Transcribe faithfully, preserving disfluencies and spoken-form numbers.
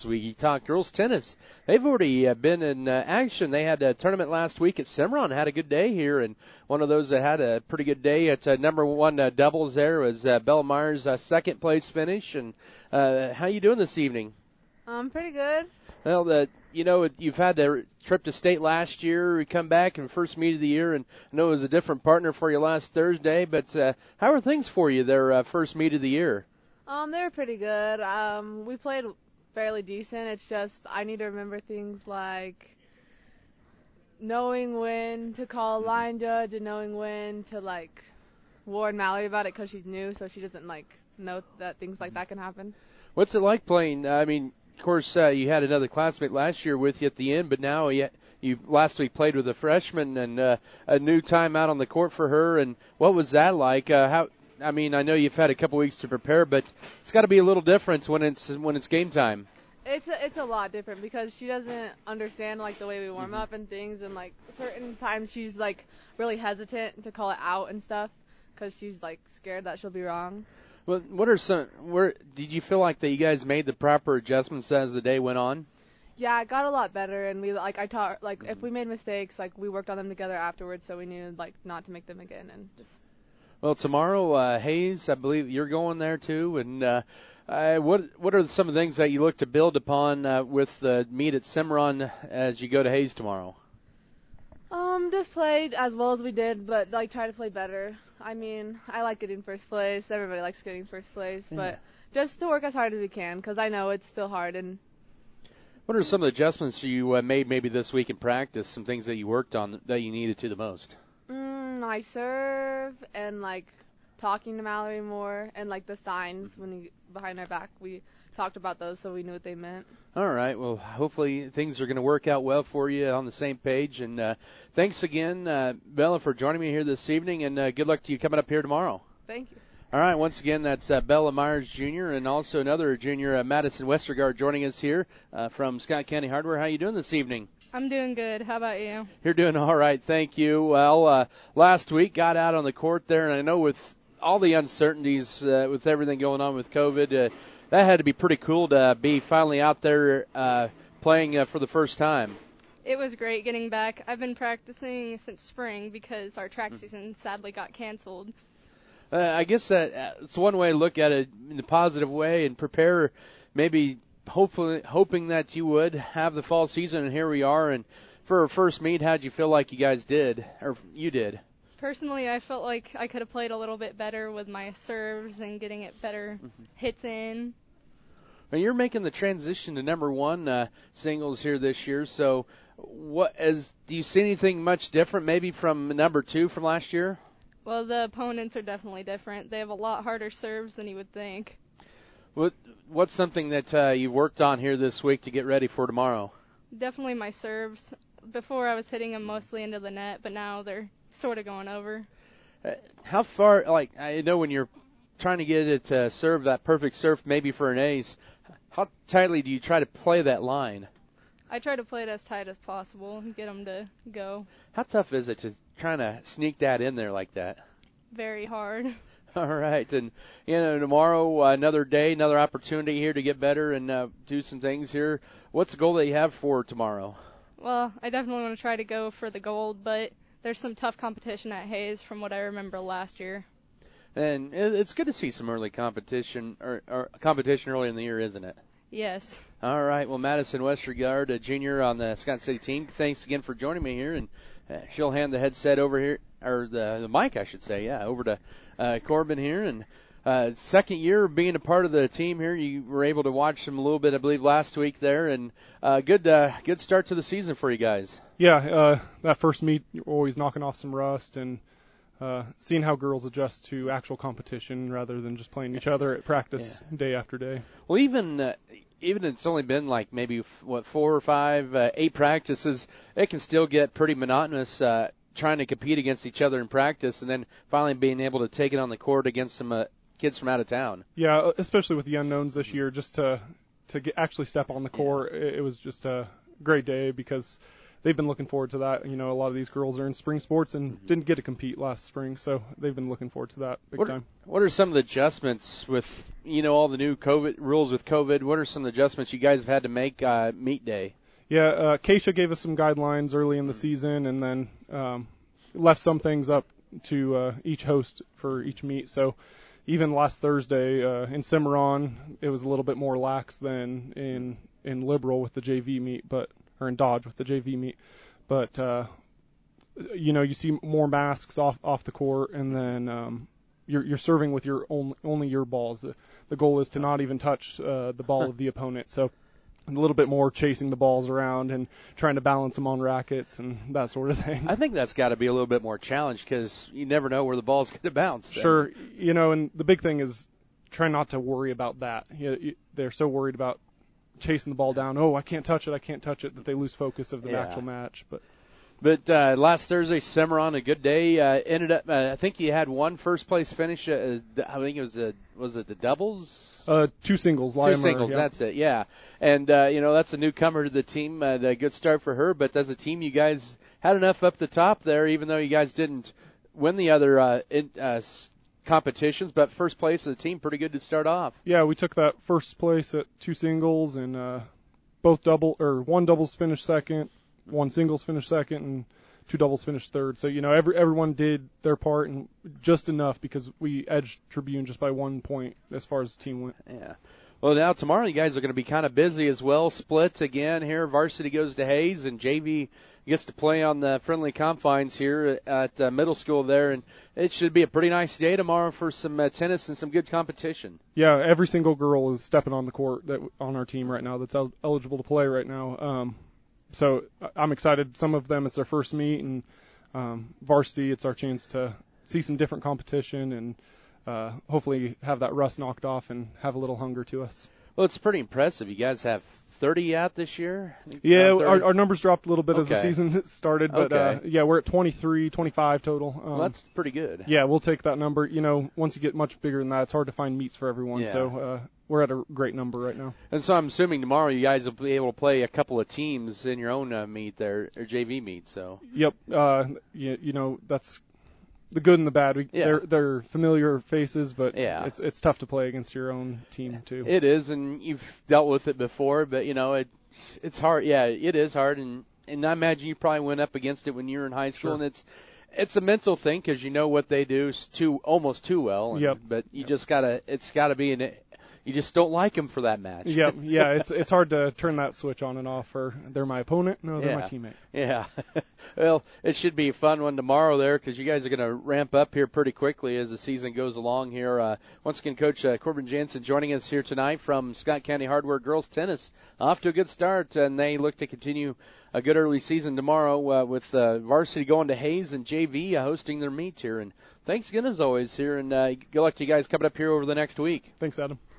last week. You talked girls tennis. They've already uh, been in uh, action. They had a tournament last week at Cimarron, had a good day here, and one of those that had a pretty good day at uh, number one uh, doubles there was uh, Bella Myers' uh, second place finish. And uh, how you doing this evening? Um, pretty good. Well, the, you know, you've had the trip to state last year. You come back in first meet of the year, and I know it was a different partner for you last Thursday. But uh, how are things for you their uh, first meet of the year? Um, they were pretty good. Um, we played fairly decent. It's just I need to remember things like knowing when to call a line judge and knowing when to, like, warn Mallory about it because she's new, so she doesn't, like, know that things like that can happen. What's it like playing? I mean, of course, uh, you had another classmate last year with you at the end, but now you, you last week played with a freshman and uh, a new time out on the court for her. And what was that like? Uh, how? I mean, I know you've had a couple weeks to prepare, but it's got to be a little different when it's when it's game time. It's a, it's a lot different because she doesn't understand, like, the way we warm Mm-hmm. up and things, and, like, certain times she's, like, really hesitant to call it out and stuff because she's, like, scared that she'll be wrong. Well, what are some? Where did you feel like that you guys made the proper adjustments as the day went on? Yeah, it got a lot better, and we like I taught like if we made mistakes, like we worked on them together afterwards, so we knew like not to make them again, and just. Well, tomorrow, uh, Hayes, I believe you're going there too, and uh, uh, what what are some of the things that you look to build upon uh, with the meet at Cimarron as you go to Hayes tomorrow? Um, just played as well as we did, but like try to play better. I mean, I like getting first place. Everybody likes getting first place, Yeah. but just to work as hard as we can because I know it's still hard. And what are some of the adjustments you uh, made maybe this week in practice? Some things that you worked on that you needed to the most? mm, I serve and like talking to Mallory more and like the signs when we behind our back. We talked about those so we knew what they meant. All right. Well, hopefully things are going to work out well for you on the same page. And uh, thanks again, uh, Bella, for joining me here this evening, and uh, good luck to you coming up here tomorrow. Thank you. All right. Once again, that's uh, Bella Myers Junior and also another junior, uh, Madison Westergaard, joining us here uh, from Scott County Hardware. How you doing this evening? I'm doing good. How about you? You're doing all right. Thank you. Well, uh, last week got out on the court there, and I know with all the uncertainties uh, with everything going on with COVID, uh, that had to be pretty cool to be finally out there uh, playing uh, for the first time. It was great getting back. I've been practicing since spring because our track season sadly got canceled. Uh, I guess that uh, it's one way to look at it in a positive way and prepare, maybe hopefully hoping that you would have the fall season, and here we are. And for our first meet, how'd you feel like you guys did, or you did? Personally, I felt like I could have played a little bit better with my serves and getting it better hits in. Well, you're making the transition to number one uh, singles here this year. So, what as do you see anything much different, maybe from number two from last year? Well, the opponents are definitely different. They have a lot harder serves than you would think. What what's something that uh, you worked on here this week to get ready for tomorrow? Definitely my serves. Before I was hitting them mostly into the net, but now they're sort of going over. Uh, how far? Like I know when you're trying to get it to serve that perfect serve, maybe for an ace. How tightly do you try to play that line? I try to play it as tight as possible and get them to go. How tough is it to try to sneak that in there like that? Very hard. All right, and you know tomorrow uh, another day, another opportunity here to get better and uh, do some things here. What's the goal that you have for tomorrow? Well, I definitely want to try to go for the gold, but there's some tough competition at Hayes from what I remember last year. And it's good to see some early competition or, or competition early in the year, isn't it? Yes. All right. Well, Madison Westergaard, a junior on the Scott City team, thanks again for joining me here. And uh, she'll hand the headset over here, or the, the mic, I should say, yeah, over to uh, Corbin here. And uh, second year being a part of the team here, you were able to watch them a little bit, I believe, last week there. And uh, good, uh, good start to the season for you guys. Yeah, uh, that first meet, you're always knocking off some rust and uh, seeing how girls adjust to actual competition rather than just playing each other at practice yeah. day after day. Well, even uh, even it's only been like maybe, f- what, four or five, uh, eight practices, it can still get pretty monotonous uh, trying to compete against each other in practice and then finally being able to take it on the court against some uh, kids from out of town. Yeah, especially with the unknowns this year, just to, to get, actually step on the court, yeah. it, it was just a great day because they've been looking forward to that. You know, a lot of these girls are in spring sports and mm-hmm. didn't get to compete last spring, so they've been looking forward to that big what, time. What are some of the adjustments with, you know, all the new COVID rules with COVID? What are some of the adjustments you guys have had to make uh, meet day? Yeah, uh, Keisha gave us some guidelines early in the season, and then um, left some things up to uh, each host for each meet. So even last Thursday uh, in Cimarron, it was a little bit more lax than in in Liberal with the J V meet, but or in Dodge with the J V meet. But uh, you know, you see more masks off off the court, and then um, you're you're serving with your only only your balls. The, the goal is to not even touch uh, the ball of the opponent. So a little bit more chasing the balls around and trying to balance them on rackets and that sort of thing. I think that's got to be a little bit more challenge because you never know where the ball's going to bounce. Then. Sure. You know, and the big thing is try not to worry about that. You, you, they're so worried about chasing the ball down. Oh, I can't touch it, I can't touch it, that they lose focus of the yeah. actual match. But But uh, last Thursday, Cimarron, a good day. Uh, ended up, uh, I think you had one first place finish. Uh, I think it was a, was it the doubles? Uh, two singles. Two Latimer, singles, yeah. That's it, yeah. And, uh, you know, that's a newcomer to the team. Uh, a good start for her. But as a team, you guys had enough up the top there, even though you guys didn't win the other uh, in, uh, competitions. But first place as a team, pretty good to start off. Yeah, we took that first place at two singles, and uh, both double or one doubles finished second, one singles finished second, and two doubles finished third. So, you know, every everyone did their part and just enough because we edged Tribune just by one point as far as the team went. Yeah. Well, now tomorrow you guys are going to be kind of busy as well. Splits again here. Varsity goes to Hayes, and J V gets to play on the friendly confines here at uh, middle school there. And it should be a pretty nice day tomorrow for some uh, tennis and some good competition. Yeah, every single girl is stepping on the court that on our team right now that's el- eligible to play right now. Um, So I'm excited. Some of them, it's their first meet, and um, varsity, it's our chance to see some different competition and uh, hopefully have that rust knocked off and have a little hunger to us. Well, it's pretty impressive. You guys have thirty out this year? Yeah, our, our numbers dropped a little bit okay. as the season started, but okay. uh, yeah, we're at twenty-three, twenty-five total. Um, well, that's pretty good. Yeah, we'll take that number. You know, once you get much bigger than that, it's hard to find meets for everyone, yeah. so uh, we're at a great number right now. And so I'm assuming tomorrow you guys will be able to play a couple of teams in your own uh, meet there, or J V meet, so. Yep, uh, you, you know, that's the good and the bad. We, yeah. they're, they're familiar faces, but yeah. it's it's tough to play against your own team too. It is, and you've dealt with it before, but you know it it's hard. Yeah, it is hard, and and I imagine you probably went up against it when you were in high school, sure. and it's it's a mental thing because you know what they do too almost too well. And, yep. But you yep. just gotta it's gotta be an. You just don't like them for that match. Yeah, yeah, it's it's hard to turn that switch on and off. Or they're my opponent, no, they're yeah. my teammate. Yeah, well, it should be a fun one tomorrow there because you guys are going to ramp up here pretty quickly as the season goes along here. Uh, once again, Coach uh, Corbin Jansen joining us here tonight from Scott County Hardware Girls Tennis. Off to a good start, and they look to continue a good early season tomorrow uh, with uh, varsity going to Hayes and J V uh, hosting their meet here. And thanks again as always here, and uh, good luck to you guys coming up here over the next week. Thanks, Adam.